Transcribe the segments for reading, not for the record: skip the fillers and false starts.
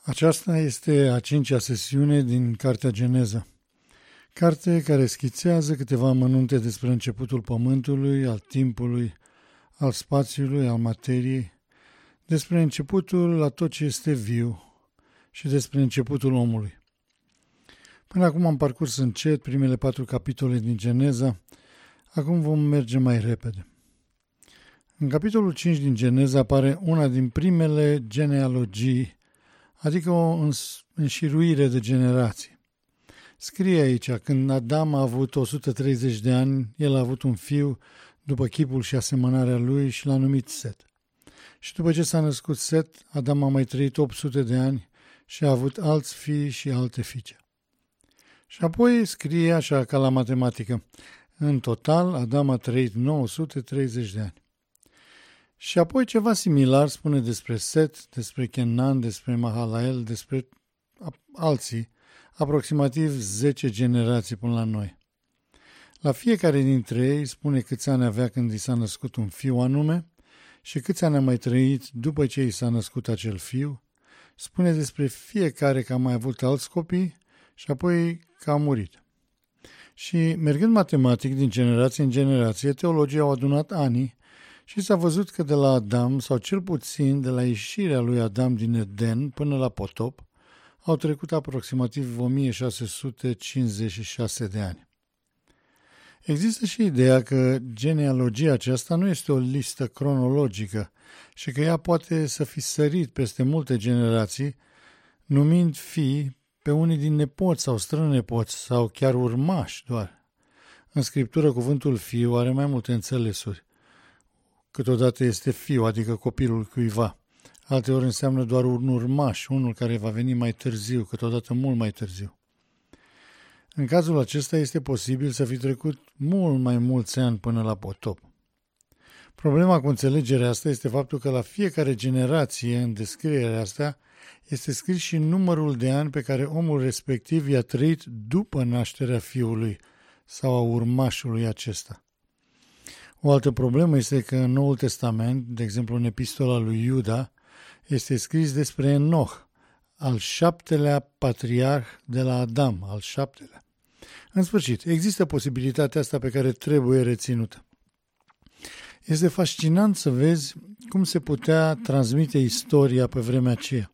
Aceasta este a cincea sesiune din Cartea Geneza, carte care schițează câteva amănunte despre începutul pământului, al timpului, al spațiului, al materiei, despre începutul la tot ce este viu și despre începutul omului. Până acum am parcurs încet primele 4 capitole din Geneza, acum vom merge mai repede. În capitolul 5 din Geneza apare una din primele genealogii, adică o înșiruire de generații. Scrie aici, când Adam a avut 130 de ani, el a avut un fiu după chipul și asemănarea lui și l-a numit Set. Și după ce s-a născut Set, Adam a mai trăit 800 de ani și a avut alți fii și alte fiice. Și apoi scrie așa ca la matematică, în total Adam a trăit 930 de ani. Și apoi ceva similar spune despre Set, despre Kenan, despre Mahalael, despre alții, aproximativ 10 generații până la noi. La fiecare dintre ei spune câți ani avea când i s-a născut un fiu anume și câți ani a mai trăit după ce i s-a născut acel fiu, spune despre fiecare că a mai avut alți copii și apoi că a murit. Și mergând matematic din generație în generație, teologii au adunat anii și s-a văzut că de la Adam, sau cel puțin de la ieșirea lui Adam din Eden până la potop, au trecut aproximativ 1656 de ani. Există și ideea că genealogia aceasta nu este o listă cronologică și că ea poate să fi sărit peste multe generații, numind fii pe unii din nepoți sau strănepoți sau chiar urmași doar. În Scriptură, cuvântul fiu are mai multe înțelesuri. Câteodată este fiu, adică copilul cuiva. Alteori înseamnă doar un urmaș, unul care va veni mai târziu, câteodată mult mai târziu. În cazul acesta este posibil să fi trecut mult mai mulți ani până la potop. Problema cu înțelegerea asta este faptul că la fiecare generație, în descrierea asta, este scris și numărul de ani pe care omul respectiv i-a trăit după nașterea fiului sau a urmașului acesta. O altă problemă este că în Noul Testament, de exemplu în epistola lui Iuda, este scris despre Enoch, al 7-lea patriarh de la Adam, al 7-lea. În sfârșit, există posibilitatea asta pe care trebuie reținută. Este fascinant să vezi cum se putea transmite istoria pe vremea aceea.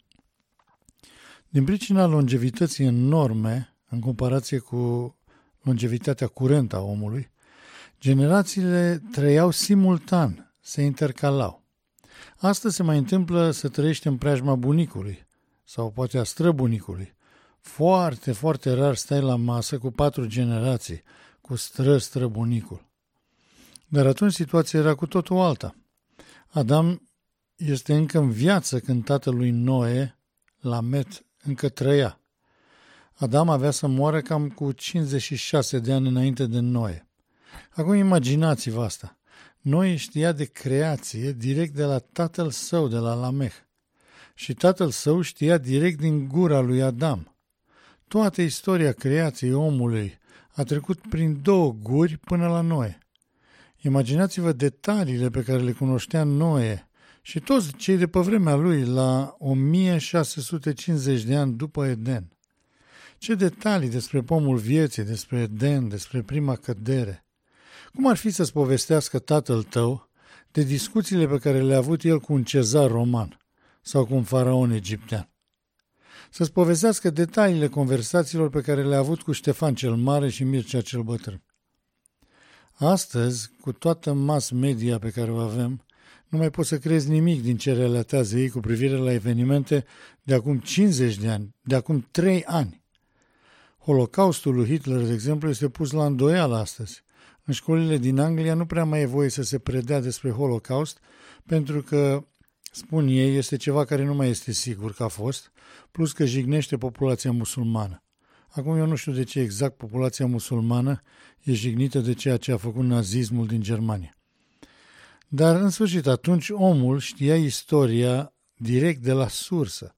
Din pricina longevității enorme, în comparație cu longevitatea curentă a omului, generațiile trăiau simultan, se intercalau. Astăzi se mai întâmplă să trăiești în preajma bunicului sau poate a străbunicului. Foarte, foarte rar stai la masă cu 4 generații, cu străbunicul. Dar atunci situația era cu totul alta. Adam este încă în viață când tatălui Noe, Lamet, încă trăia. Adam avea să moară cam cu 56 de ani înainte de Noe. Acum imaginați-vă asta. Noe știa de creație direct de la tatăl său, de la Lameh. Și tatăl său știa direct din gura lui Adam. Toată istoria creației omului a trecut prin 2 guri până la Noe. Imaginați-vă detaliile pe care le cunoștea Noe și toți cei de pe vremea lui la 1650 de ani după Eden. Ce detalii despre pomul vieții, despre Eden, despre prima cădere. Cum ar fi să-ți povestească tatăl tău de discuțiile pe care le-a avut el cu un cezar roman sau cu un faraon egiptean? Să-ți povestească detaliile conversațiilor pe care le-a avut cu Ștefan cel Mare și Mircea cel Bătrân. Astăzi, cu toată mass media pe care o avem, nu mai poți să crezi nimic din ce relatează ei cu privire la evenimente de acum 50 de ani, de acum 3 ani. Holocaustul lui Hitler, de exemplu, este pus la îndoială astăzi. În școlile din Anglia nu prea mai e voie să se predea despre Holocaust, pentru că, spun ei, este ceva care nu mai este sigur că a fost, plus că jignește populația musulmană. Acum eu nu știu de ce exact populația musulmană e jignită de ceea ce a făcut nazismul din Germania. Dar, în sfârșit, atunci omul știa istoria direct de la sursă.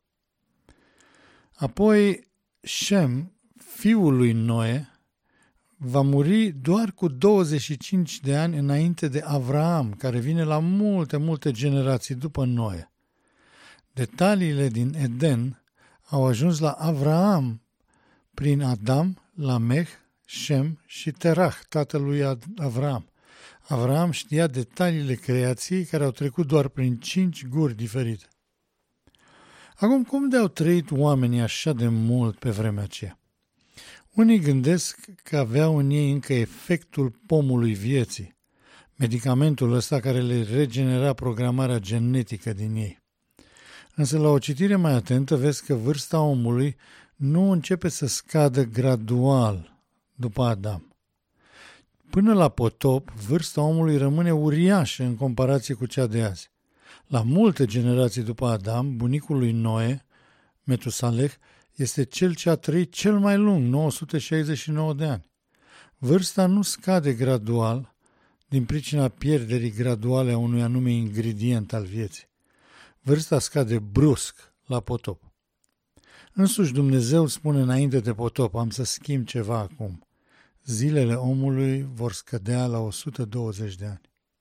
Apoi, Shem, fiul lui Noe, va muri doar cu 25 de ani înainte de Avraam, care vine la multe generații după Noe. Detaliile din Eden au ajuns la Avraam prin Adam, Lameh, Shem și Terah, tatălui Avraam. Avraam știa detaliile creației care au trecut doar prin 5 guri diferite. Acum, cum de-au trăit oamenii așa de mult pe vremea aceea? Unii gândesc că aveau în ei încă efectul pomului vieții, medicamentul ăsta care le regenera programarea genetică din ei. Însă la o citire mai atentă vezi că vârsta omului nu începe să scadă gradual după Adam. Până la potop, vârsta omului rămâne uriașă în comparație cu cea de azi. La multe generații după Adam, bunicul lui Noe, Metusaleh, este cel ce a trăit cel mai lung, 969 de ani. Vârsta nu scade gradual din pricina pierderii graduale a unui anume ingredient al vieții. Vârsta scade brusc la potop. Însuși Dumnezeu spune înainte de potop, am să schimb ceva acum. Zilele omului vor scădea la 120 de ani.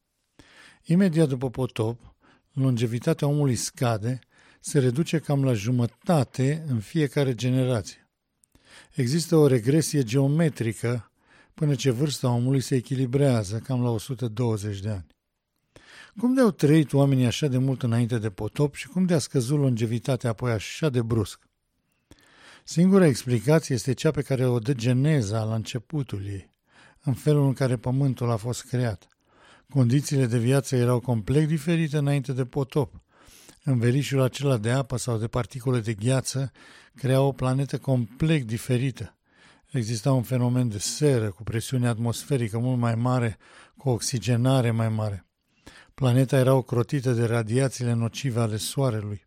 Imediat după potop, longevitatea omului scade, se reduce cam la jumătate în fiecare generație. Există o regresie geometrică până ce vârsta omului se echilibrează cam la 120 de ani. Cum de-au trăit oamenii așa de mult înainte de potop și cum de-a scăzut longevitatea apoi așa de brusc? Singura explicație este cea pe care o dă Geneza la începutul ei, în felul în care pământul a fost creat. Condițiile de viață erau complet diferite înainte de potop. Învelișul acela de apă sau de particule de gheață crea o planetă complet diferită. Exista un fenomen de seră cu presiune atmosferică mult mai mare, cu oxigenare mai mare. Planeta era ocrotită de radiațiile nocive ale soarelui.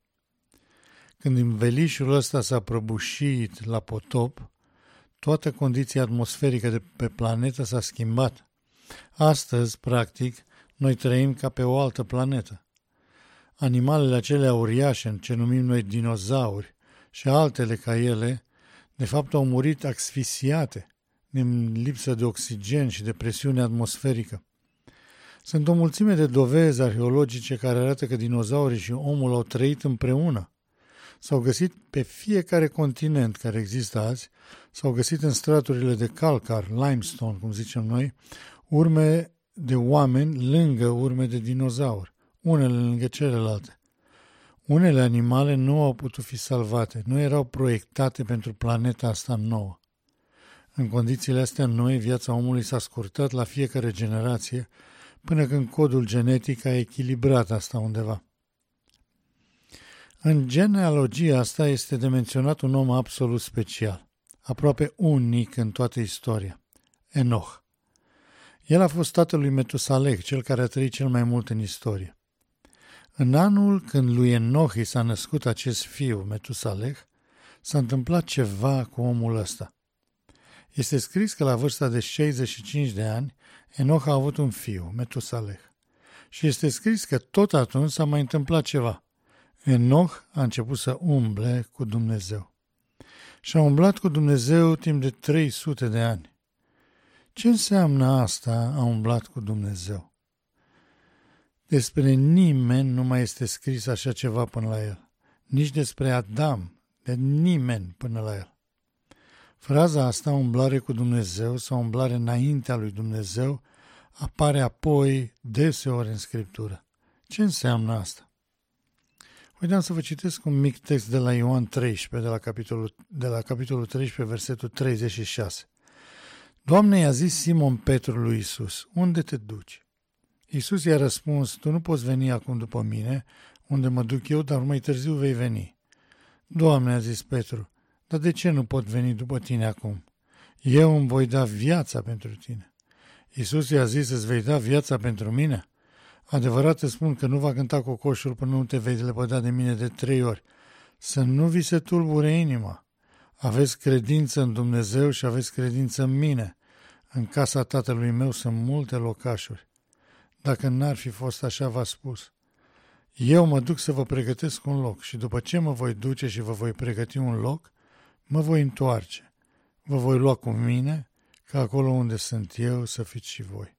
Când învelișul ăsta s-a prăbușit la potop, toată condiția atmosferică de pe planetă s-a schimbat. Astăzi, practic, noi trăim ca pe o altă planetă. Animalele acelea uriașe, ce numim noi dinozauri, și altele ca ele, de fapt au murit asfixiate din lipsă de oxigen și de presiune atmosferică. Sunt o mulțime de dovezi arheologice care arată că dinozaurii și omul au trăit împreună. S-au găsit pe fiecare continent care există azi, s-au găsit în straturile de calcar, limestone, cum zicem noi, urme de oameni lângă urme de dinozauri, unele lângă celelalte. Unele animale nu au putut fi salvate, nu erau proiectate pentru planeta asta nouă. În condițiile astea noi, viața omului s-a scurtat la fiecare generație, până când codul genetic a echilibrat asta undeva. În genealogia asta este de menționat un om absolut special, aproape unic în toată istoria, Enoch. El a fost tatăl lui Metusaleh, cel care a trăit cel mai mult în istorie. În anul când lui Enoch i s-a născut acest fiu, Metusaleh, s-a întâmplat ceva cu omul ăsta. Este scris că la vârsta de 65 de ani, Enoch a avut un fiu, Metusaleh. Și este scris că tot atunci s-a mai întâmplat ceva. Enoch a început să umble cu Dumnezeu. Și a umblat cu Dumnezeu timp de 300 de ani. Ce înseamnă asta, a umblat cu Dumnezeu? Despre nimeni nu mai este scris așa ceva până la el. Nici despre Adam, de nimeni până la el. Fraza asta, umblare cu Dumnezeu sau umblare înaintea lui Dumnezeu, apare apoi deseori în Scriptură. Ce înseamnă asta? Uiteam să vă citesc un mic text de la Ioan 13, de la capitolul 13, versetul 36. Doamne, i-a zis Simon Petru lui Iisus, unde te duci? Iisus i-a răspuns, tu nu poți veni acum după mine, unde mă duc eu, dar mai târziu vei veni. Doamne, a zis Petru, dar de ce nu pot veni după tine acum? Eu îmi voi da viața pentru tine. Iisus i-a zis, îți vei da viața pentru mine? Adevărat îți spun că nu va cânta cocoșul până nu te vei lepăda de mine de 3 ori. Să nu vi se tulbure inima. Aveți credință în Dumnezeu și aveți credință în mine. În casa tatălui meu sunt multe locașuri. Dacă n-ar fi fost așa, v-a spus. Eu mă duc să vă pregătesc un loc și după ce mă voi duce și vă voi pregăti un loc, mă voi întoarce. Vă voi lua cu mine, ca acolo unde sunt eu să fiți și voi.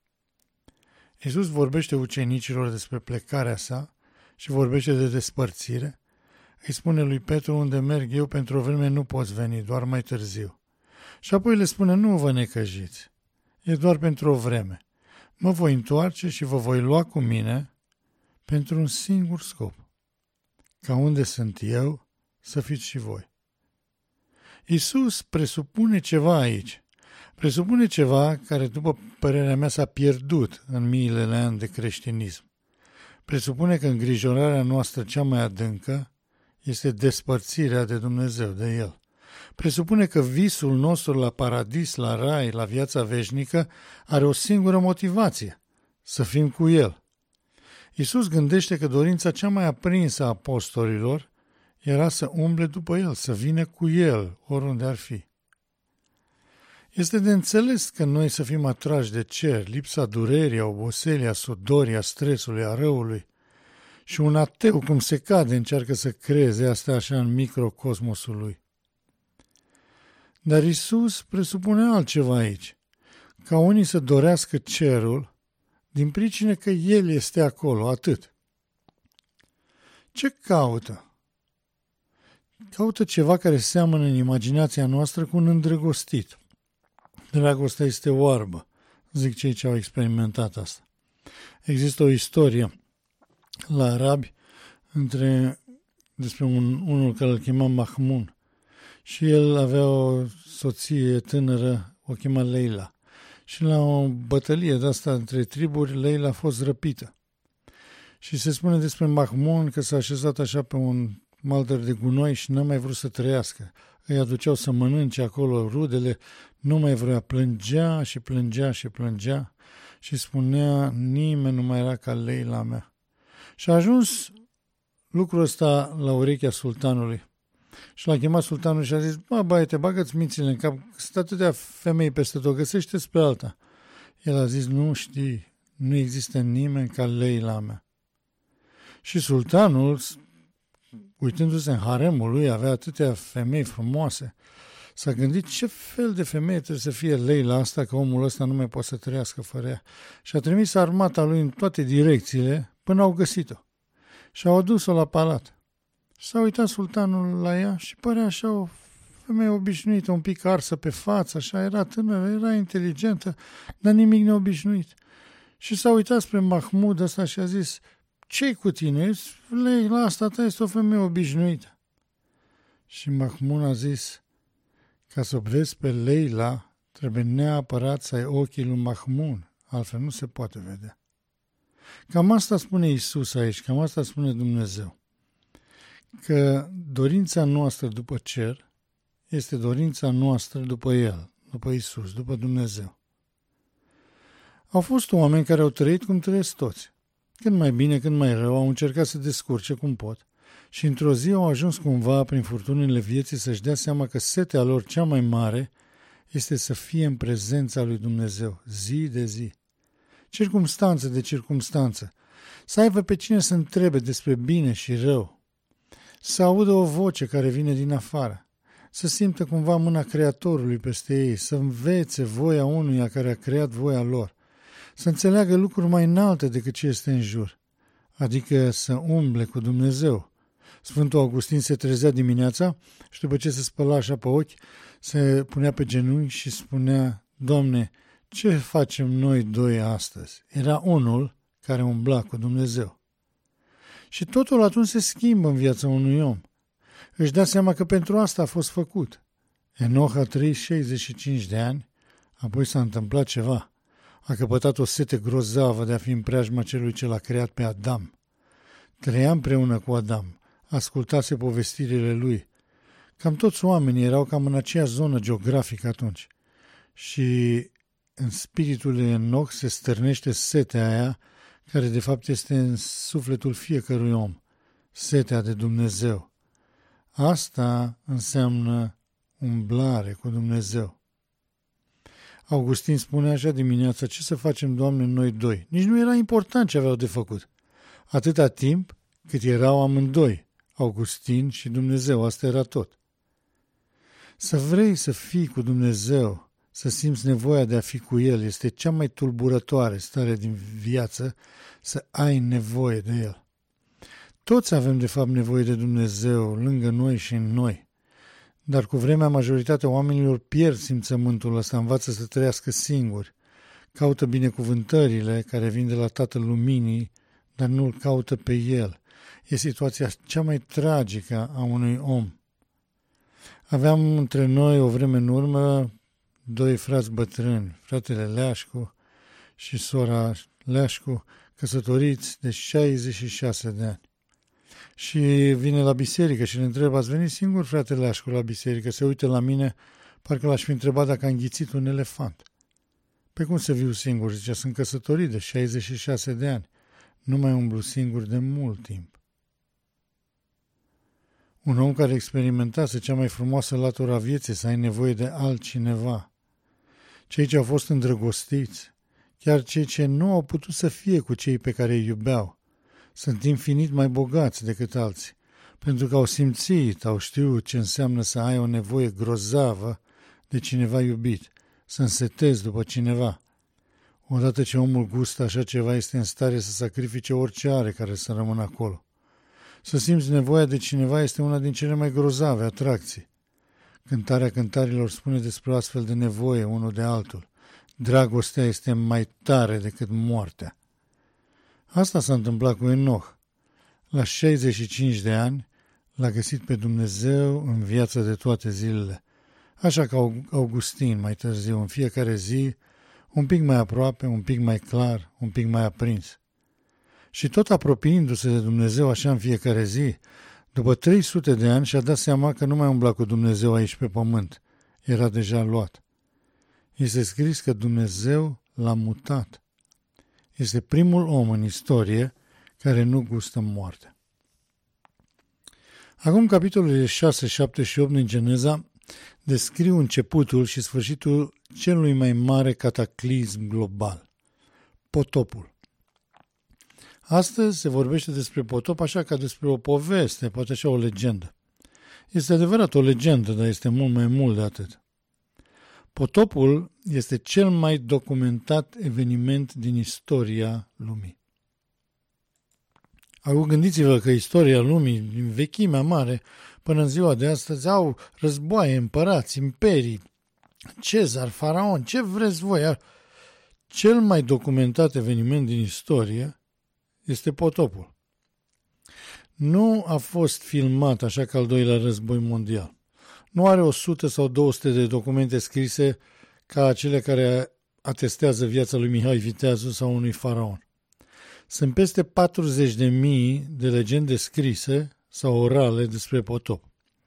Iisus vorbește ucenicilor despre plecarea sa și vorbește de despărțire, Îi spune lui Petru: unde merg eu, pentru o vreme nu poți veni, doar mai târziu. Și apoi le spune: nu vă necăjiți, e doar pentru o vreme. Mă voi întoarce și vă voi lua cu mine pentru un singur scop, ca unde sunt eu să fiți și voi. Iisus presupune ceva aici. Presupune ceva care, după părerea mea, s-a pierdut în miile de ani de creștinism. Presupune că îngrijorarea noastră cea mai adâncă este despărțirea de Dumnezeu, de El. Presupune că visul nostru la paradis, la rai, la viața veșnică are o singură motivație: să fim cu El. Iisus gândește că dorința cea mai aprinsă a apostolilor era să umble după El, să vină cu El, oriunde ar fi. Este de înțeles că noi să fim atrași de cer, lipsa durerii, a oboselii, a sudorii, a stresului, a răului. Și un ateu, cum se cade, încearcă să creeze asta așa în microcosmosul lui. Dar Iisus presupune altceva aici: ca unii să dorească cerul din pricină că El este acolo, atât. Ce caută? Caută ceva care seamănă în imaginația noastră cu un îndrăgostit. Dragostea este oarbă, zic cei ce au experimentat asta. Există o istorie la arabi despre unul care îl chema Mahmun și el avea o soție tânără, o chema Leila. Și la o bătălie de asta între triburi, Leila a fost răpită. Și se spune despre Mahmun că s-a așezat așa pe un maldăr de gunoi și n-a mai vrut să trăiască. Îi aduceau să mănânce acolo rudele, nu mai vrea, plângea și plângea și plângea și spunea: nimeni nu mai era ca Leila mea. Și a ajuns lucrul ăsta la urechea sultanului. Și l-a chemat sultanul și a zis: băiete, bagă-ți mințile în cap, sunt atâtea femei peste tot, găsește-ți pe alta. El a zis: nu știi, nu există nimeni ca Leila mea. Și sultanul, uitându-se în haremul lui, avea atâtea femei frumoase, s-a gândit ce fel de femeie trebuie să fie Leila asta, că omul ăsta nu mai poate să trăiască fără ea. Și a trimis armata lui în toate direcțiile până au găsit-o. Și au adus-o la palat. Și s-a uitat sultanul la ea și părea așa o femeie obișnuită, un pic arsă pe față, așa, era tânără, era inteligentă, dar nimic neobișnuit. Și s-a uitat spre Mahmud ăsta și a zis: ce-i cu tine? Leila asta ta este o femeie obișnuită. Și Mahmud a zis: ca să o vezi pe Leila, trebuie neapărat să ai ochii lui Mahmud, altfel nu se poate vedea. Cam asta spune Iisus aici, cam asta spune Dumnezeu. Că dorința noastră după cer este dorința noastră după El, după Iisus, după Dumnezeu. Au fost oameni care au trăit cum trăiesc toți. Când mai bine, când mai rău, au încercat să descurce cum pot. Și într-o zi au ajuns cumva prin furtunile vieții să-și dea seama că setea lor cea mai mare este să fie în prezența lui Dumnezeu, zi de zi. Circumstanță de circumstanță. Să aibă pe cine să întrebe despre bine și rău. Să audă o voce care vine din afară. Să simtă cumva mâna Creatorului peste ei. Să învețe voia unuia care a creat voia lor. Să înțeleagă lucruri mai înalte decât ce este în jur. Adică să umble cu Dumnezeu. Sfântul Augustin se trezea dimineața și după ce se spăla așa pe ochi, se punea pe genunchi și spunea: Doamne, ce facem noi doi astăzi? Era unul care umbla cu Dumnezeu. Și totul atunci se schimbă în viața unui om. Își dă seama că pentru asta a fost făcut. Enoch a trăit 65 de ani, apoi s-a întâmplat ceva. A căpătat o sete grozavă de a fi în preajma celui ce l-a creat pe Adam. Trăia împreună cu Adam, ascultase povestirile lui. Cam toți oamenii erau cam în aceeași zonă geografică atunci. Și în spiritul lui Enoch se stârnește setea aia, care de fapt este în sufletul fiecărui om, setea de Dumnezeu. Asta înseamnă umblare cu Dumnezeu. Augustin spune așa dimineața: ce să facem, Doamne, noi doi? Nici nu era important ce aveau de făcut. Atâta timp cât erau amândoi, Augustin și Dumnezeu, asta era tot. Să vrei să fii cu Dumnezeu, să simți nevoia de a fi cu El, este cea mai tulburătoare stare din viață, să ai nevoie de El. Toți avem de fapt nevoie de Dumnezeu lângă noi și în noi. Dar cu vremea majoritatea oamenilor pierd simțământul ăsta, învață să trăiască singuri. Caută binecuvântările care vin de la Tatăl Luminii, dar nu-L caută pe El. E situația cea mai tragică a unui om. Aveam între noi o vreme în urmă doi frați bătrâni, fratele Leașcu și sora Leașcu, căsătoriți de 66 de ani. Și vine la biserică și îl întreb, ați venit singur, frate Leașcu, la biserică? Se uită la mine, parcă l-aș fi întrebat dacă a înghițit un elefant. Pe cum să viu singur? Zice, sunt căsătorit de 66 de ani. Nu mai umblu singur de mult timp. Un om care experimentase cea mai frumoasă latură a vieții, să ai nevoie de altcineva. Cei ce au fost îndrăgostiți, chiar cei ce nu au putut să fie cu cei pe care îi iubeau, sunt infinit mai bogați decât alții, pentru că au simțit, au știut ce înseamnă să ai o nevoie grozavă de cineva iubit, să însetezi după cineva. Odată ce omul gustă așa ceva, este în stare să sacrifice orice are care să rămână acolo. Să simți nevoia de cineva este una din cele mai grozave atracții. Cântarea Cântărilor spune despre o astfel de nevoie unul de altul. Dragostea este mai tare decât moartea. Asta s-a întâmplat cu Enoch. La 65 de ani l-a găsit pe Dumnezeu în viața de toate zilele. Așa ca Augustin mai târziu, în fiecare zi, un pic mai aproape, un pic mai clar, un pic mai aprins. Și tot apropiindu-se de Dumnezeu așa în fiecare zi, după 300 de ani și-a dat seama că nu mai umbla cu Dumnezeu aici pe pământ. Era deja luat. Este scris că Dumnezeu l-a mutat. Este primul om în istorie care nu gustă moartea. Acum capitolele 6, 7 și 8 din Geneza descriu începutul și sfârșitul celui mai mare cataclism global, potopul. Astăzi se vorbește despre potop așa ca despre o poveste, poate așa o legendă. Este adevărat o legendă, dar este mult mai mult de atât. Potopul este cel mai documentat eveniment din istoria lumii. Acum gândiți-vă că istoria lumii, din vechimea mare până în ziua de astăzi, au războaie, împărați, imperii, Cezar, faraon, ce vreți voi. Cel mai documentat eveniment din istorie este potopul. Nu a fost filmat așa ca al doilea război mondial. Nu are 100 sau 200 de documente scrise ca acele care atestează viața lui Mihai Viteazu sau unui faraon. Sunt peste 40.000 de legende scrise sau orale despre potop.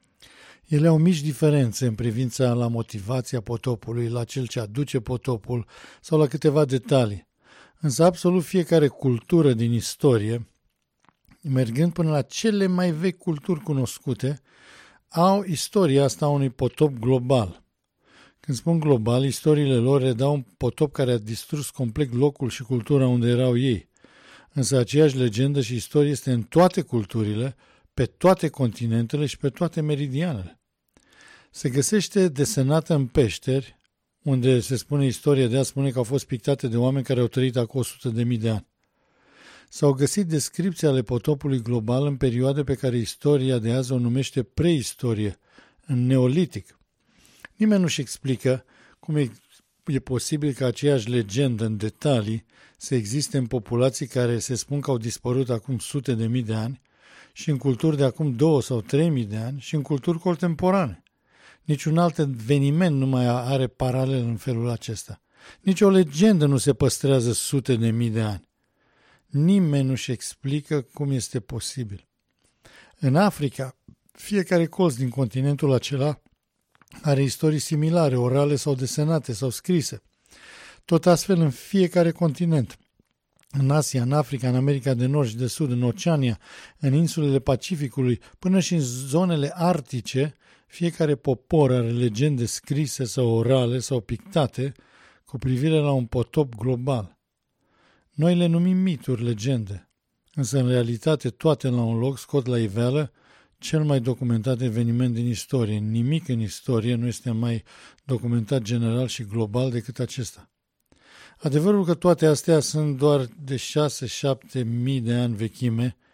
Ele au mici diferențe în privința la motivația potopului, la cel ce aduce potopul sau la câteva detalii. Însă absolut fiecare cultură din istorie, mergând până la cele mai vechi culturi cunoscute, au istoria asta unui potop global. Când spun global, istoriile lor redau un potop care a distrus complet locul și cultura unde erau ei. Însă aceeași legendă și istorie este în toate culturile, pe toate continentele și pe toate meridianele. Se găsește desenată în peșteri, unde se spune istoria de azi, spune că au fost pictate de oameni care au trăit acum 100.000 de ani. S-au găsit descripții ale potopului global în perioade pe care istoria de azi o numește preistorie, în neolitic. Nimeni nu-și explică cum e posibil ca aceeași legendă în detalii să existe în populații care se spun că au dispărut acum sute de mii de ani și în culturi de acum 2 sau 3.000 de ani și în culturi contemporane. Niciun alt eveniment nu mai are paralel în felul acesta. Nici o legendă nu se păstrează sute de mii de ani. Nimeni nu-și explică cum este posibil. În Africa, fiecare colț din continentul acela are istorii similare, orale sau desenate sau scrise. Tot astfel în fiecare continent. În Asia, în Africa, în America de Nord și de Sud, în Oceania, în insulele Pacificului, până și în zonele arctice, fiecare popor are legende scrise sau orale sau pictate cu privire la un potop global. Noi le numim mituri, legende, însă în realitate toate la un loc scot la iveală cel mai documentat eveniment din istorie. Nimic în istorie nu este mai documentat general și global decât acesta. Adevărul că toate astea sunt doar de 6-7 mii de ani vechime,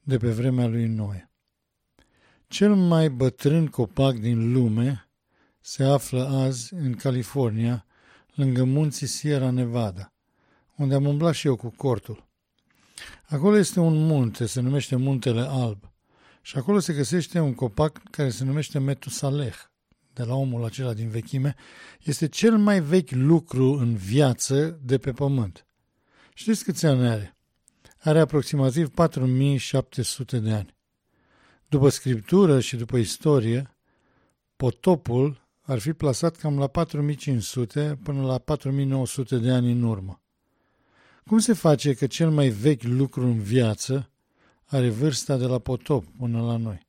de pe vremea lui Noe. Cel mai bătrân copac din lume se află azi în California, lângă munții Sierra Nevada, unde am umblat și eu cu cortul. Acolo este un munte, se numește Muntele Alb, și acolo se găsește un copac care se numește Metusaleh, de la omul acela din vechime. Este cel mai vechi lucru în viață de pe pământ. Știți câți ani are? Are aproximativ 4700 de ani. După scriptură și după istorie, potopul ar fi plasat cam la 4500 până la 4900 de ani în urmă. Cum se face că cel mai vechi lucru în viață are vârsta de la potop până la noi?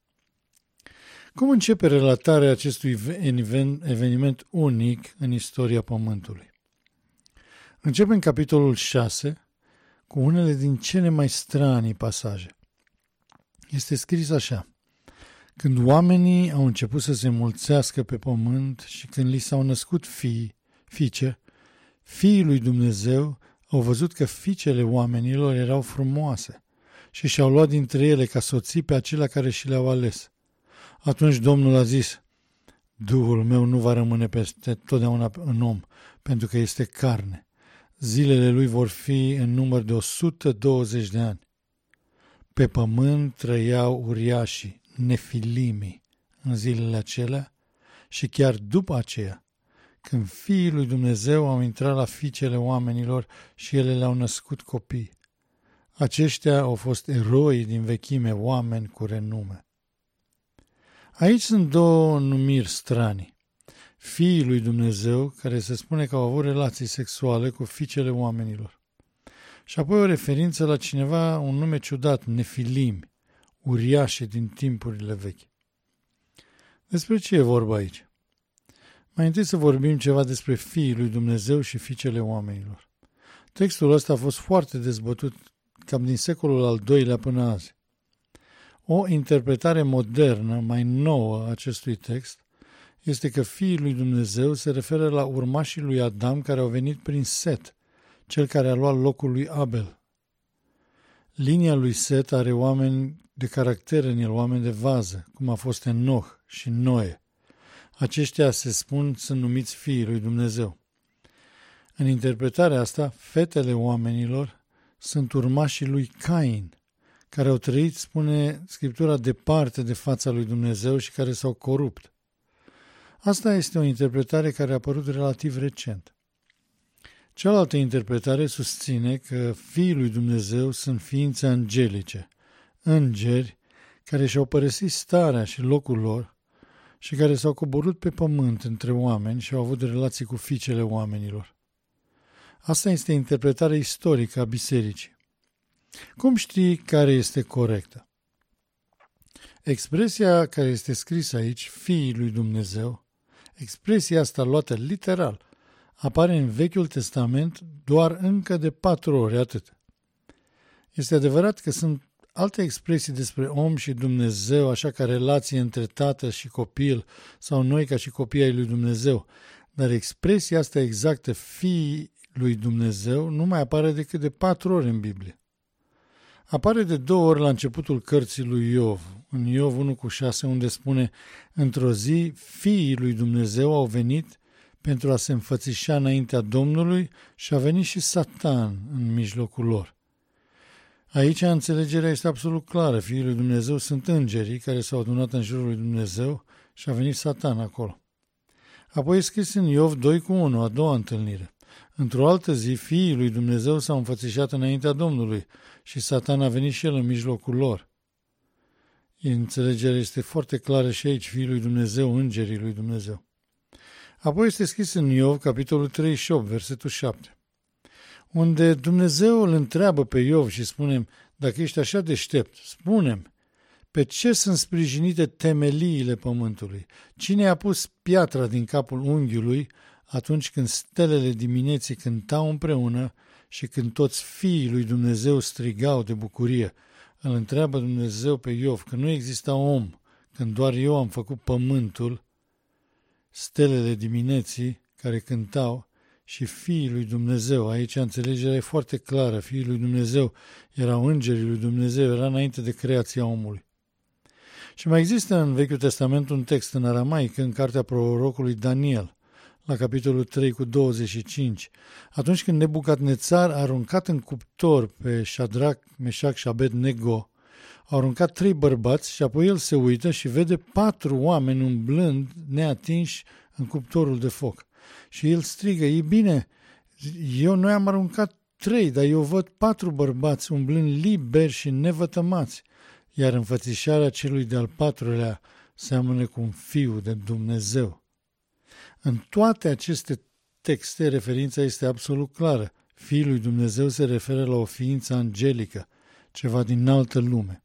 Cum începe relatarea acestui eveniment unic în istoria Pământului? Începe în capitolul 6 cu unele din cele mai stranii pasaje. Este scris așa: când oamenii au început să se mulțească pe pământ și când li s-au născut fiice, fiii lui Dumnezeu au văzut că fiicele oamenilor erau frumoase și și-au luat dintre ele ca soții pe acelea care și le-au ales. Atunci Domnul a zis: Duhul meu nu va rămâne peste totdeauna în om, pentru că este carne. Zilele lui vor fi în număr de 120 de ani. Pe pământ trăiau uriașii, nefilimii, în zilele acelea și chiar după aceea, când fiii lui Dumnezeu au intrat la fiicele oamenilor și ele le-au născut copii. Aceștia au fost eroi din vechime, oameni cu renume. Aici sunt două numiri stranii. Fiii lui Dumnezeu, care se spune că au avut relații sexuale cu fiicele oamenilor. Și apoi o referință la cineva, un nume ciudat, nefilimi, uriașe din timpurile vechi. Despre ce e vorba aici? Mai întâi să vorbim ceva despre fiii lui Dumnezeu și fiicele oamenilor. Textul ăsta a fost foarte dezbătut cam din secolul al II-lea până azi. O interpretare modernă, mai nouă a acestui text, este că fiii lui Dumnezeu se referă la urmașii lui Adam care au venit prin Set, cel care a luat locul lui Abel. Linia lui Set are oameni de caracter în el, oameni de vază, cum a fost Enoch și Noe. Aceștia, se spun, sunt numiți fiii lui Dumnezeu. În interpretarea asta, fetele oamenilor sunt urmașii lui Cain, care au trăit, spune Scriptura, departe de fața lui Dumnezeu și care s-au corupt. Asta este o interpretare care a apărut relativ recent. Cealaltă interpretare susține că fiii lui Dumnezeu sunt ființe angelice, îngeri care și-au părăsit starea și locul lor și care s-au coborât pe pământ între oameni și au avut relații cu fiicele oamenilor. Asta este interpretarea istorică a bisericii. Cum știi care este corectă? Expresia care este scrisă aici, fiii lui Dumnezeu, expresia asta luată literal, apare în Vechiul Testament doar încă de 4 ori, atât. Este adevărat că sunt alte expresii despre om și Dumnezeu, așa ca relație între tată și copil, sau noi ca și copii ai lui Dumnezeu, dar expresia asta exactă, fiii lui Dumnezeu, nu mai apare decât de 4 ori în Biblie. Apare de 2 ori la începutul cărții lui Iov, în Iov 1:6, unde spune: într-o zi, fiii lui Dumnezeu au venit pentru a se înfățișa înaintea Domnului și a venit și Satan în mijlocul lor. Aici înțelegerea este absolut clară. Fiii lui Dumnezeu sunt îngerii care s-au adunat în jurul lui Dumnezeu și a venit Satan acolo. Apoi e scris în Iov 2:1, a doua întâlnire. Într-o altă zi, fiii lui Dumnezeu s-au înfățișat înaintea Domnului și Satan a venit și el în mijlocul lor. Înțelegerea este foarte clară și aici, fiii lui Dumnezeu, îngerii lui Dumnezeu. Apoi este scris în Iov, capitolul 38, versetul 7, unde Dumnezeu îl întreabă pe Iov și spune: dacă ești așa deștept, spune-mi, pe ce sunt sprijinite temeliile pământului? Cine a pus piatra din capul unghiului atunci când stelele dimineții cântau împreună și când toți fiii lui Dumnezeu strigau de bucurie? Îl întreabă Dumnezeu pe Iov că nu exista om, când doar eu am făcut pământul, stelele dimineții care cântau și fiii lui Dumnezeu. Aici înțelegerea e foarte clară. Fiii lui Dumnezeu erau îngerii lui Dumnezeu, era înainte de creația omului. Și mai există în Vechiul Testament un text în aramaic, în cartea prorocului Daniel, la capitolul 3:25. Atunci când Nebucadnețar a aruncat în cuptor pe Șadrac, Meșac și Abednego, au aruncat 3 bărbați și apoi el se uită și vede 4 oameni umblând neatinși în cuptorul de foc. Și el strigă, e bine, noi am aruncat 3, dar eu văd 4 bărbați umblând liberi și nevătămați, iar înfățișarea celui de-al 4-lea seamănă cu un fiu de Dumnezeu. În toate aceste texte, referința este absolut clară. Fiul lui Dumnezeu se referă la o ființă angelică, ceva din altă lume.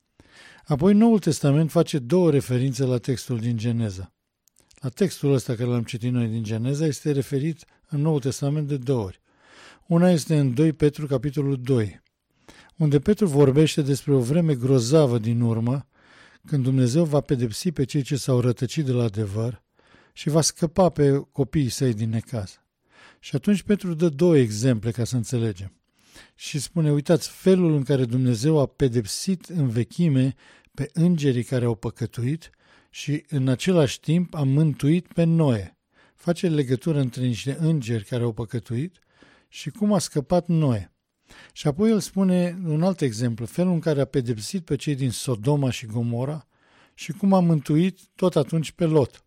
Apoi Noul Testament face 2 referințe la textul din Geneza. La textul ăsta care l-am citit noi din Geneza este referit în Noul Testament de 2 ori. Una este în 2 Petru, capitolul 2, unde Petru vorbește despre o vreme grozavă din urmă, când Dumnezeu va pedepsi pe cei ce s-au rătăcit de la adevăr și va scăpa pe copiii săi din necaz. Și atunci Petru dă 2 exemple ca să înțelegem. Și spune, uitați, felul în care Dumnezeu a pedepsit în vechime pe îngerii care au păcătuit și în același timp a mântuit pe Noe. Face legătură între niște îngeri care au păcătuit și cum a scăpat Noe. Și apoi el spune un alt exemplu, felul în care a pedepsit pe cei din Sodoma și Gomora și cum a mântuit tot atunci pe Lot.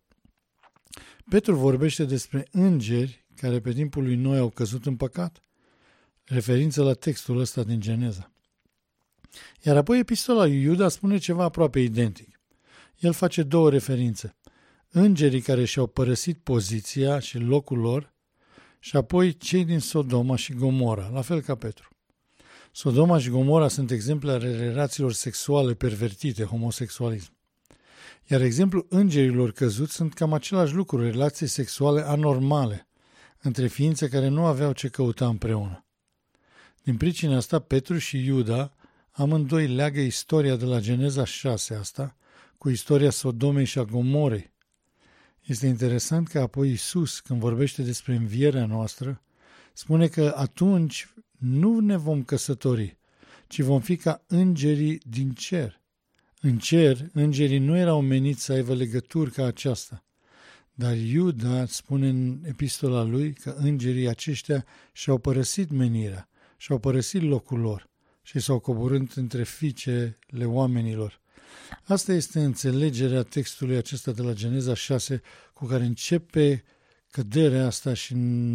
Petru vorbește despre îngeri care pe timpul lui Noe au căzut în păcat, referință la textul ăsta din Geneza. Iar apoi epistola lui Iuda spune ceva aproape identic. El face 2 referințe. Îngerii care și-au părăsit poziția și locul lor și apoi cei din Sodoma și Gomora, la fel ca Petru. Sodoma și Gomora sunt exemple ale relațiilor sexuale pervertite, homosexualism. Iar exemplul îngerilor căzuți sunt cam același lucru, relații sexuale anormale între ființe care nu aveau ce căuta împreună. Din pricina asta, Petru și Iuda amândoi leagă istoria de la Geneza 6 asta cu istoria Sodomei și a Gomorei. Este interesant că apoi Iisus, când vorbește despre învierea noastră, spune că atunci nu ne vom căsători, ci vom fi ca îngerii din cer. În cer, îngerii nu erau meniți să aibă legături ca aceasta. Dar Iuda spune în epistola lui că îngerii aceștia și-au părăsit menirea, și-au părăsit locul lor și s-au coborât între fiicele oamenilor. Asta este înțelegerea textului acesta de la Geneza 6 cu care începe căderea asta și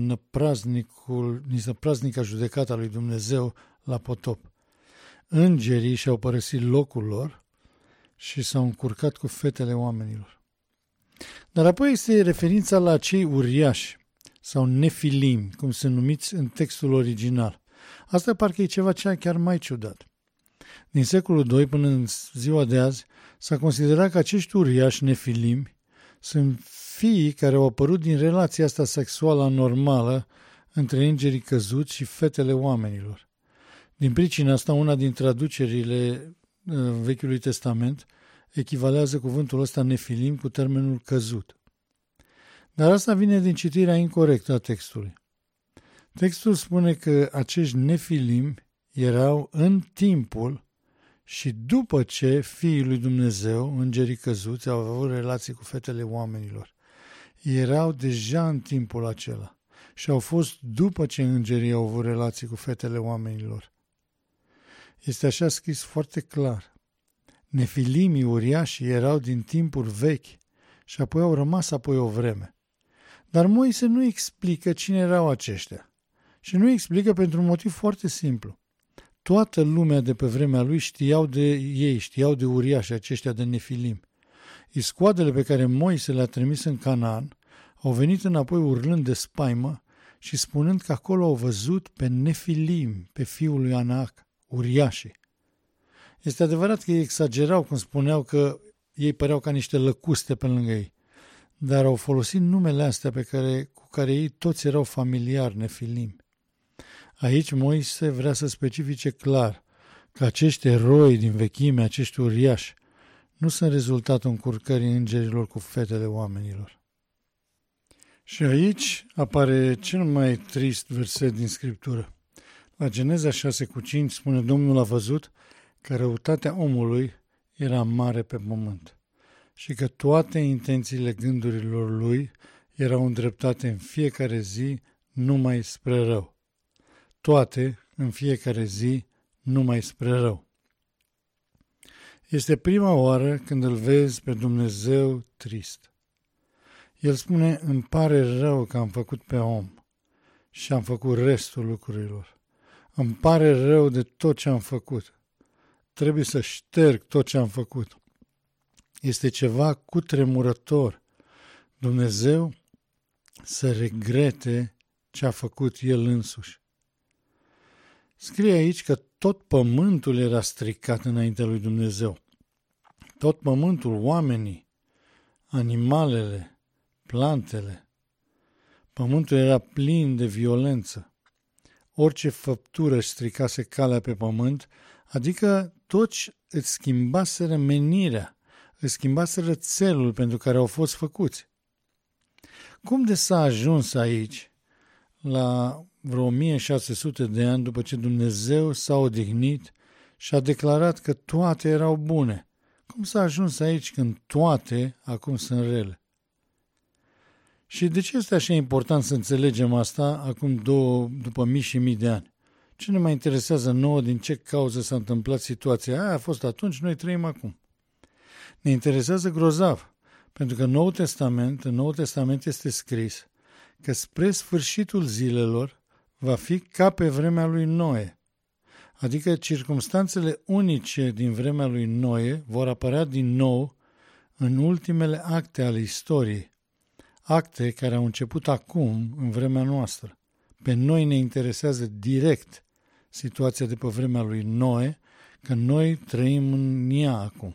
năpraznica judecata lui Dumnezeu la potop. Îngerii și-au părăsit locul lor și s-au încurcat cu fetele oamenilor. Dar apoi este referința la cei uriași sau nefilim, cum sunt numiți în textul original. Asta parcă e ceva chiar mai ciudat. Din secolul II până în ziua de azi s-a considerat că acești uriași nefilimi sunt fiii care au apărut din relația asta sexuală anormală între îngerii căzuți și fetele oamenilor. Din pricina asta, una din traducerile Vechiului Testament echivalează cuvântul ăsta nefilim cu termenul căzut. Dar asta vine din citirea incorectă a textului. Textul spune că acești nefilim erau în timpul și după ce fiii lui Dumnezeu, îngerii căzuți, au avut relații cu fetele oamenilor. Erau deja în timpul acela și au fost după ce îngerii au avut relații cu fetele oamenilor. Este așa scris foarte clar. Nefilimii uriașii erau din timpuri vechi și apoi au rămas apoi o vreme. Dar Moise nu explică cine erau aceștia. Și nu explică pentru un motiv foarte simplu. Toată lumea de pe vremea lui știau de ei, știau de uriași aceștia de nefilim. Iscoadele pe care Moise le-a trimis în Canaan au venit înapoi urlând de spaimă și spunând că acolo au văzut pe nefilim, pe fiul lui Anac, uriașii. Este adevărat că ei exagerau când spuneau că ei păreau ca niște lăcuste pe lângă ei, dar au folosit numele astea cu care ei toți erau familiari, nefilim. Aici Moise vrea să specifice clar că acești eroi din vechime, acești uriași, nu sunt rezultatul încurcării îngerilor cu fetele oamenilor. Și aici apare cel mai trist verset din Scriptură. La Geneza 6:5 spune: Domnul a văzut că răutatea omului era mare pe pământ și că toate intențiile gândurilor lui erau îndreptate în fiecare zi numai spre rău. Toate, în fiecare zi, numai spre rău. Este prima oară când îl vezi pe Dumnezeu trist. El spune: îmi pare rău că am făcut pe om și am făcut restul lucrurilor. Îmi pare rău de tot ce am făcut. Trebuie să șterg tot ce am făcut. Este ceva cutremurător. Dumnezeu să regrete ce a făcut El însuși. Scrie aici că tot pământul era stricat înaintea lui Dumnezeu. Tot pământul, oamenii, animalele, plantele. Pământul era plin de violență. Orice făptură își stricase calea pe pământ, adică toți îți schimbaseră menirea, îți schimbaseră țelul pentru care au fost făcuți. Cum de s-a ajuns aici, la vreo 1600 de ani după ce Dumnezeu s-a odihnit și a declarat că toate erau bune? Cum s-a ajuns aici când toate acum sunt rele? Și de ce este așa important să înțelegem asta acum după mii și mii de ani? Ce ne mai interesează nouă din ce cauză s-a întâmplat situația aia? A fost atunci, noi trăim acum. Ne interesează grozav, pentru că în Noul Testament este scris că spre sfârșitul zilelor va fi ca pe vremea lui Noe. Adică circumstanțele unice din vremea lui Noe vor apărea din nou în ultimele acte ale istoriei. Acte care au început acum, în vremea noastră. Pe noi ne interesează direct situația de pe vremea lui Noe, că noi trăim în ea acum.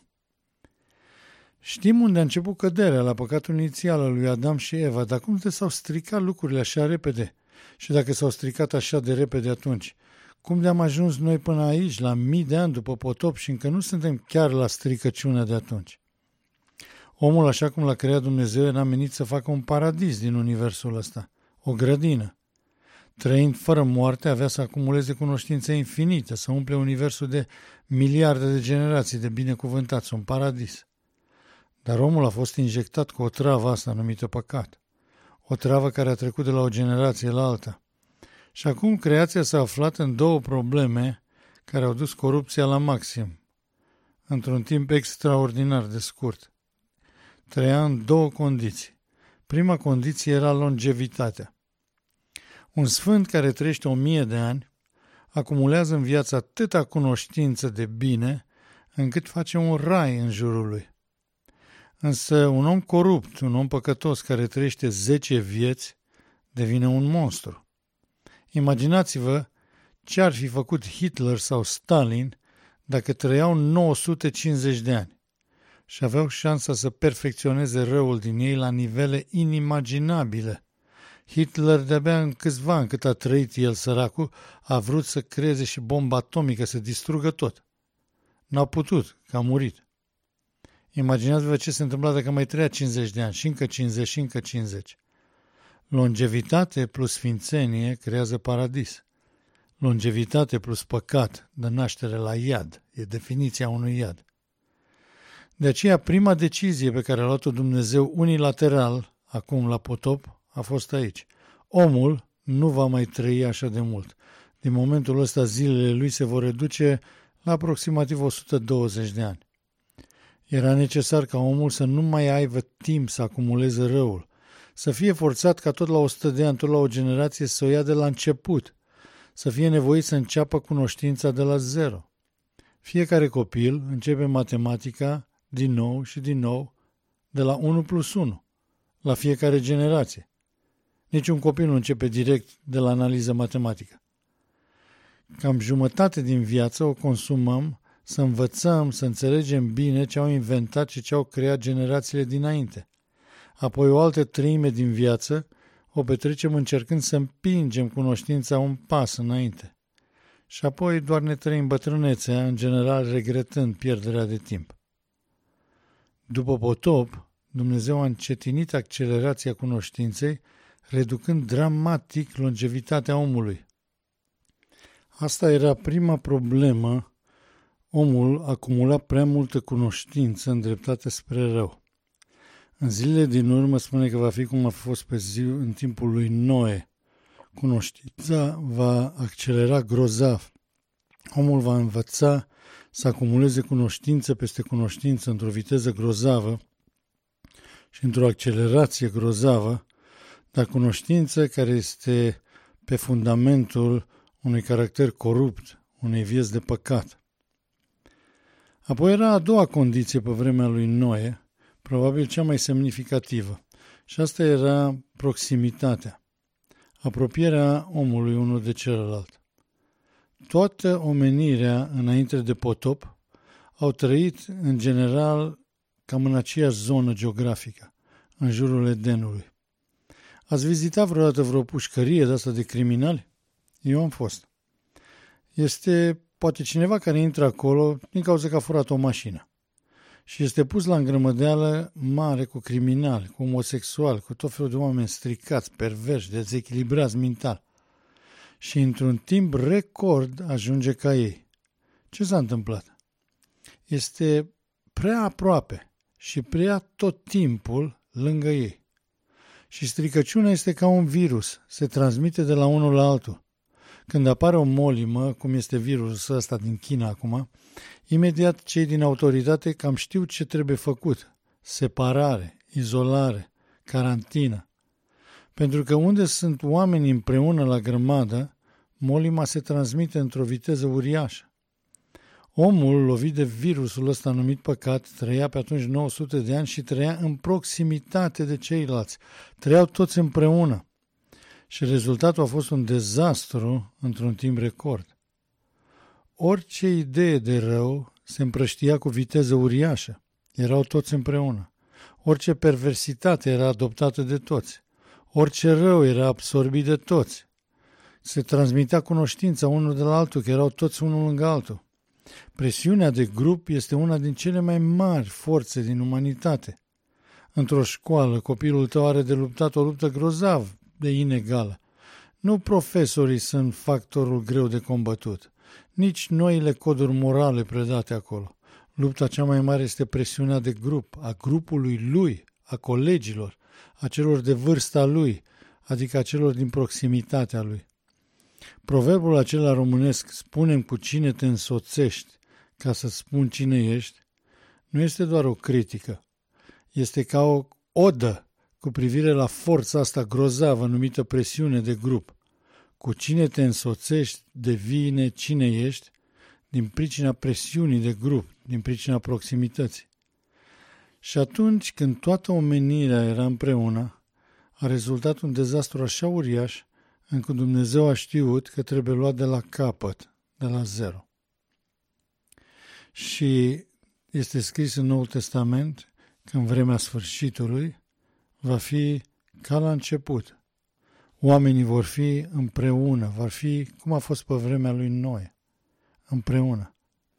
Știm unde a început căderea, la păcatul inițial al lui Adam și Eva, dar cum de s-au stricat lucrurile așa repede? Și dacă s-au stricat așa de repede atunci, cum de am ajuns noi până aici, la mii de ani după potop și încă nu suntem chiar la stricăciunea de atunci? Omul, așa cum l-a creat Dumnezeu, era menit să facă un paradis din universul ăsta, o grădină. Trăind fără moarte, avea să acumuleze cunoștințe infinite, să umple universul de miliarde de generații de binecuvântați, un paradis. Dar omul a fost injectat cu o travă asta numită păcat. O travă care a trecut de la o generație la alta. Și acum creația s-a aflat în două probleme care au dus corupția la maxim, într-un timp extraordinar de scurt. Trăia în două condiții. Prima condiție era longevitatea. Un sfânt care trăiește 1000 de ani acumulează în viață atâta cunoștință de bine încât face un rai în jurul lui. Însă un om corupt, un om păcătos care trăiește 10 vieți, devine un monstru. Imaginați-vă ce ar fi făcut Hitler sau Stalin dacă trăiau 950 de ani și aveau șansa să perfecționeze răul din ei la nivele inimaginabile. Hitler, de-abia în câțiva ani cât a trăit el, săracul, a vrut să creeze și bomba atomică, să distrugă tot. N-a putut, că a murit. Imaginați-vă ce se întâmpla dacă mai trăia 50 de ani, și încă 50, și încă 50. Longevitate plus sfințenie creează paradis. Longevitate plus păcat dă naștere la iad. E definiția unui iad. De aceea, prima decizie pe care a luat-o Dumnezeu unilateral, acum la potop, a fost aici. Omul nu va mai trăi așa de mult. Din momentul ăsta, zilele lui se vor reduce la aproximativ 120 de ani. Era necesar ca omul să nu mai aibă timp să acumuleze răul, să fie forțat ca tot la 100 de ani, tot la o generație, să o ia de la început, să fie nevoit să înceapă cunoștința de la zero. Fiecare copil începe matematica din nou și din nou, de la 1+1, la fiecare generație. Niciun copil nu începe direct de la analiză matematică. Cam jumătate din viață o consumăm să învățăm, să înțelegem bine ce au inventat și ce au creat generațiile dinainte. Apoi o altă treime din viață o petrecem încercând să împingem cunoștința un pas înainte. Și apoi doar ne trăim bătrânețea, în general regretând pierderea de timp. După potop, Dumnezeu a încetinit accelerația cunoștinței reducând dramatic longevitatea omului. Asta era prima problemă. Omul acumula prea multă cunoștință îndreptată spre rău. În zilele din urmă spune că va fi cum a fost în timpul lui Noe. Cunoștința va accelera grozav. Omul va învăța să acumuleze cunoștință peste cunoștință într-o viteză grozavă și într-o accelerație grozavă, dar cunoștință care este pe fundamentul unui caracter corupt, unei vieți de păcat. Apoi era a doua condiție pe vremea lui Noe, probabil cea mai semnificativă, și asta era proximitatea, apropierea omului unul de celălalt. Toată omenirea înainte de potop au trăit în general cam în aceeași zonă geografică, în jurul Edenului. Ați vizitat vreodată vreo pușcărie de asta de criminali? Eu am fost. Este poate cineva care intră acolo din cauza că a furat o mașină și este pus la îngrămădeală mare cu criminali, cu homosexuali, cu tot felul de oameni stricați, perverși, dezechilibrați mental. Și într-un timp record ajunge ca ei. Ce s-a întâmplat? Este prea aproape și prea tot timpul lângă ei. Și stricăciunea este ca un virus, se transmite de la unul la altul. Când apare o molimă, cum este virusul ăsta din China acum, imediat cei din autoritate cam știu ce trebuie făcut. Separare, izolare, carantină. Pentru că unde sunt oameni împreună la grămadă, molima se transmite într-o viteză uriașă. Omul, lovit de virusul ăsta numit păcat, trăia pe atunci 900 de ani și trăia în proximitate de ceilalți. Trăiau toți împreună. Și rezultatul a fost un dezastru într-un timp record. Orice idee de rău se împrăștia cu viteză uriașă. Erau toți împreună. Orice perversitate era adoptată de toți. Orice rău era absorbit de toți. Se transmitea cunoștința unul de la altul, că erau toți unul lângă altul. Presiunea de grup este una din cele mai mari forțe din umanitate. Într-o școală, copilul tău are de luptat o luptă grozav de inegală. Nu profesorii sunt factorul greu de combătut, nici noile coduri morale predate acolo. Lupta cea mai mare este presiunea de grup, a grupului lui, a colegilor, a celor de vârsta lui, adică a celor din proximitatea lui. Proverbul acela românesc, spune-mi cu cine te însoțești ca să spun cine ești, nu este doar o critică, este ca o odă cu privire la forța asta grozavă numită presiune de grup. Cu cine te însoțești devine cine ești din pricina presiunii de grup, din pricina proximității. Și atunci când toată omenirea era împreună, a rezultat un dezastru așa uriaș încât Dumnezeu a știut că trebuie luat de la capăt, de la zero. Și este scris în Noul Testament că în vremea sfârșitului va fi ca la început. Oamenii vor fi împreună, vor fi cum a fost pe vremea lui Noe, împreună.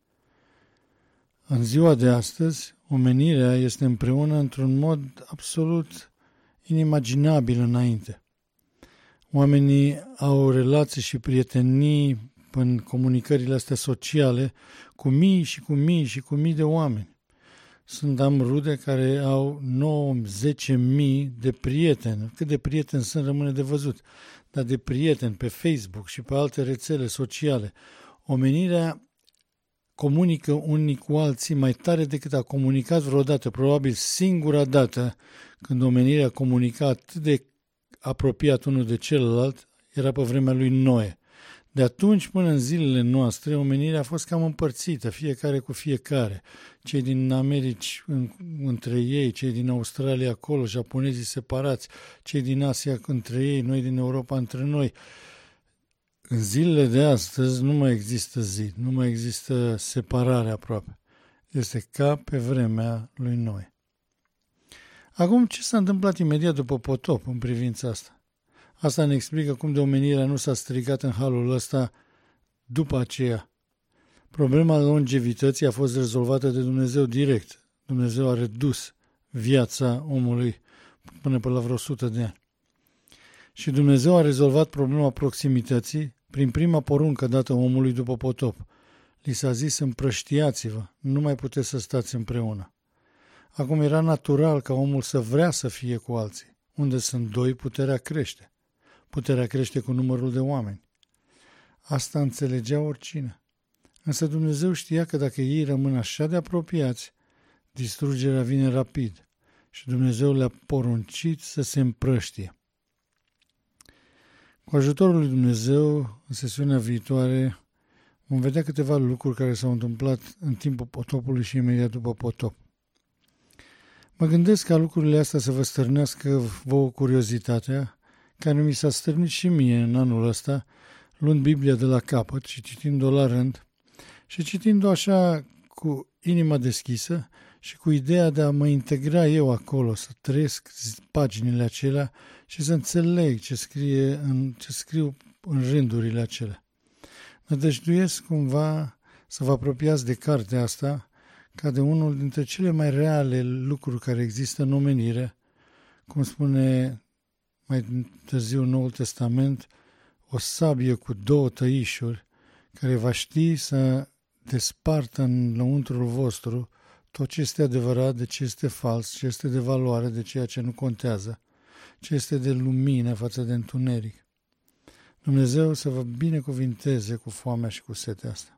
În ziua de astăzi, omenirea este împreună într-un mod absolut inimaginabil înainte. Oamenii au relații și prietenii în comunicările astea sociale cu mii și cu mii și cu mii de oameni. Am rude care au 9-10 mii de prieteni. Cât de prieteni sunt rămâne de văzut, dar de prieteni pe Facebook și pe alte rețele sociale. Omenirea comunică unii cu alții mai tare decât a comunicat vreodată, probabil singura dată când omenirea a comunicat atât de apropiat unul de celălalt era pe vremea lui Noe. De atunci până în zilele noastre, omenirea a fost cam împărțită, fiecare cu fiecare. Cei din Americi între ei, cei din Australia acolo, japonezii separați, cei din Asia între ei, noi din Europa între noi. În zilele de astăzi nu mai există zid, nu mai există separare aproape. Este ca pe vremea lui Noe. Acum, ce s-a întâmplat imediat după potop în privința asta? Asta ne explică cum de omenirea nu s-a stricat în halul ăsta după aceea. Problema longevității a fost rezolvată de Dumnezeu direct. Dumnezeu a redus viața omului până la vreo 100 de ani. Și Dumnezeu a rezolvat problema proximității prin prima poruncă dată omului după potop. Li s-a zis: împrăștiați-vă, nu mai puteți să stați împreună. Acum era natural ca omul să vrea să fie cu alții. Unde sunt doi, puterea crește. Puterea crește cu numărul de oameni. Asta înțelegea oricine. Însă Dumnezeu știa că dacă ei rămân așa de apropiați, distrugerea vine rapid și Dumnezeu le-a poruncit să se împrăștie. Cu ajutorul lui Dumnezeu, în sesiunea viitoare, vom vedea câteva lucruri care s-au întâmplat în timpul potopului și imediat după potop. Mă gândesc ca lucrurile astea să vă stârnească vouă curiozitatea, care mi s-a stârnit și mie în anul ăsta, luând Biblia de la capăt și citind-o la rând, și citind-o așa cu inima deschisă și cu ideea de a mă integra eu acolo, să trăiesc paginile acelea și să înțeleg ce scriu în rândurile acelea. Nădăjduiesc cumva să vă apropiați de cartea asta ca de unul dintre cele mai reale lucruri care există în omenire, cum spune mai târziu în Noul Testament, o sabie cu două tăișuri care va ști să despartă în lăuntrul vostru tot ce este adevărat de ce este fals, ce este de valoare de ceea ce nu contează, ce este de lumină față de întuneric. Dumnezeu să vă binecuvinteze cu foamea și cu setea asta.